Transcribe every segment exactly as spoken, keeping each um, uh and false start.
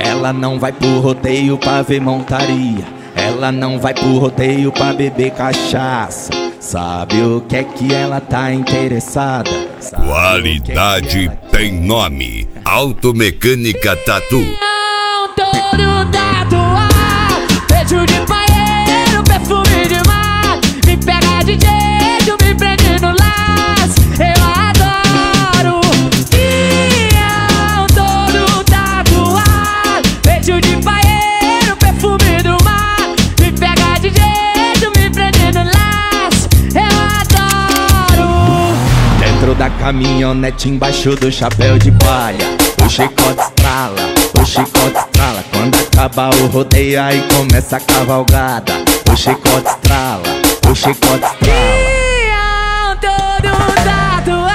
Ela não vai pro rodeio pra ver montaria. Ela não vai pro rodeio pra beber cachaça. Sabe o que é que ela tá interessada? Sabe Qualidade que é que tem nome. Automecânica Tatu. Todo tatuado, beijo de banheiro, perfume de mar. Me pega de jeito, me prende no laço. Eu adoro. Ião, todo tatuado, beijo de banheiro, perfume do mar. Me pega de jeito, me prende no laço. Eu adoro. Dentro da caminhonete, embaixo do chapéu de palha, o chicote estrala, o chicote estrala. Quando acaba o rodeio, aí começa a cavalgada. O chicote estrala, o chicote estrala. Ião, todo tatuado.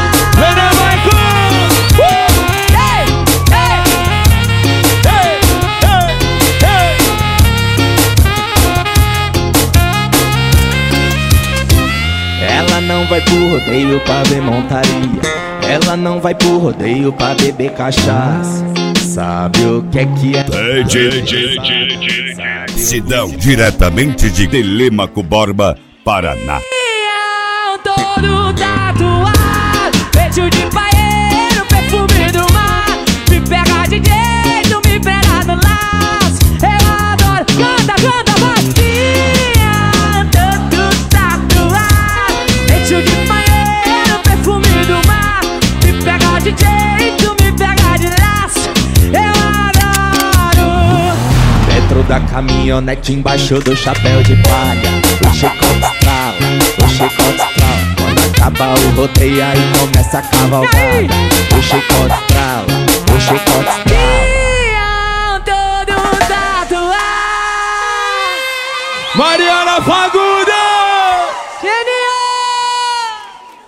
Ela não vai pro rodeio pra ver montaria. Ela não vai pro rodeio pra beber cachaça. Sabe o que é que é? Sidão, diretamente de Telêmaco Borba, Paraná. Ião, todo tatuado, beijo de banheiro, perfume do mar. Me pega de jeito, me pega no laço. Eu adoro. Canta, canta, vai. Ião, todo tatuado, beijo de banheiro, perfume do mar. Me pega de jeito, me pega de laço. Eu adoro. Dentro da caminhonete, embaixo do chapéu de palha, o chicote estrala, o chicote estrala. Quando acaba o rodeio, aí começa a cavalgada. O chicote estrala, o chicote estrala. Ião, todo tatuado. Mariana Fagundes!